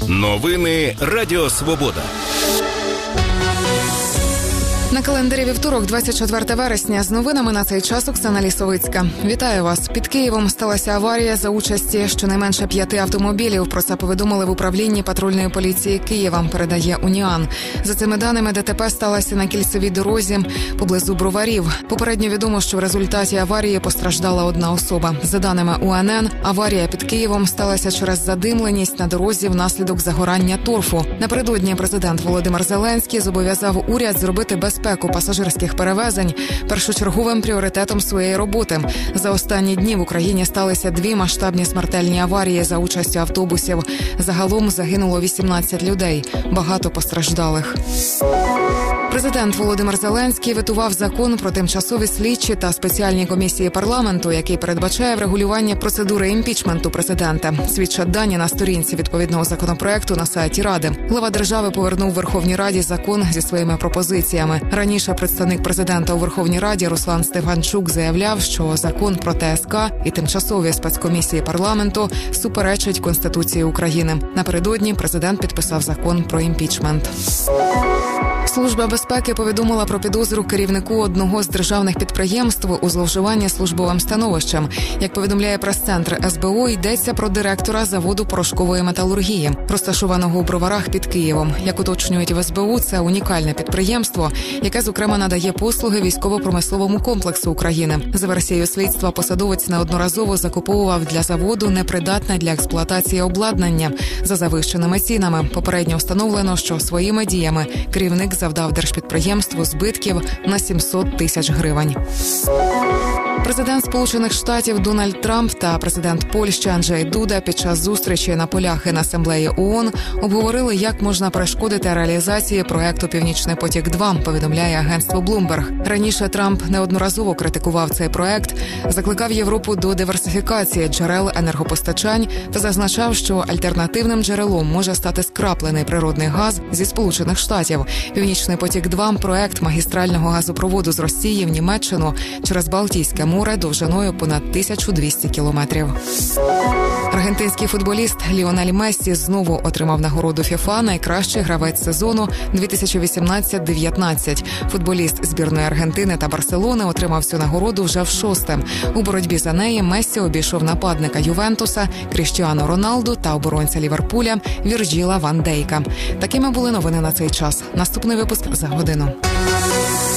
Новини Радіо Свобода. На календарі вівторок, 24 вересня. З новинами на цей час Оксана Лісовицька. Вітаю вас. Під Києвом сталася аварія за участі щонайменше 5 автомобілів. Про це повідомили в управлінні патрульної поліції Києва, передає Уніан. За цими даними, ДТП сталося на кільцевій дорозі поблизу Броварів. Попередньо відомо, що в результаті аварії постраждала одна особа. За даними УНН, аварія під Києвом сталася через задимленість на дорозі внаслідок загорання торфу. Напередодні президент Володимир Зеленський зобов'язав уряд зробити безпеку пасажирських перевезень першочерговим пріоритетом своєї роботи. За останні дні в Україні сталися 2 масштабні смертельні аварії за участю автобусів. Загалом загинуло 18 людей. Багато постраждалих. Президент Володимир Зеленський ветував закон про тимчасові слідчі та спеціальні комісії парламенту, який передбачає врегулювання процедури імпічменту президента. Свідчать дані на сторінці відповідного законопроекту на сайті Ради. Глава держави повернув Верховній Раді закон зі своїми пропозиціями. Раніше представник президента у Верховній Раді Руслан Стефанчук заявляв, що закон про ТСК і тимчасові спецкомісії парламенту суперечить Конституції України. Напередодні президент підписав закон про імпічмент. Служба безпеки повідомила про підозру керівнику одного з державних підприємств у зловживанні службовим становищем. Як повідомляє прес-центр СБУ, йдеться про директора заводу порошкової металургії, розташованого у Броварах під Києвом. Як уточнюють в СБУ, це унікальне підприємство, яке, зокрема, надає послуги військово-промисловому комплексу України. За версією слідства, посадовець неодноразово закуповував для заводу непридатне для експлуатації обладнання за завищеними цінами. Попередньо встановлено, що своїми діями керівник завдав держпідприємству збитків на 700 тисяч гривень. Президент Сполучених Штатів Дональд Трамп та президент Польщі Анджей Дуда під час зустрічі на полях Генасамблеї ООН обговорили, як можна перешкодити реалізації проекту «Північний потік-2», повідомляє агентство Bloomberg. Раніше Трамп неодноразово критикував цей проект, закликав Європу до диверсифікації джерел енергопостачань та зазначав, що альтернативним джерелом може стати скраплений природний газ зі Сполучених Штатів. «Північний потік-2» – проект магістрального газопроводу з Росії в Німеччину через Балтійське море довжиною понад 1200 кілометрів. Аргентинський футболіст Ліонель Мессі знову отримав нагороду ФІФА «Найкращий гравець сезону 2018-19». Футболіст збірної Аргентини та Барселони отримав цю нагороду вже в-6. У боротьбі за неї Мессі обійшов нападника Ювентуса Кріштіану Роналду та оборонця Ліверпуля Вірджіла Ван Дейка. Такими були новини на цей час. Наступний випуск за годину.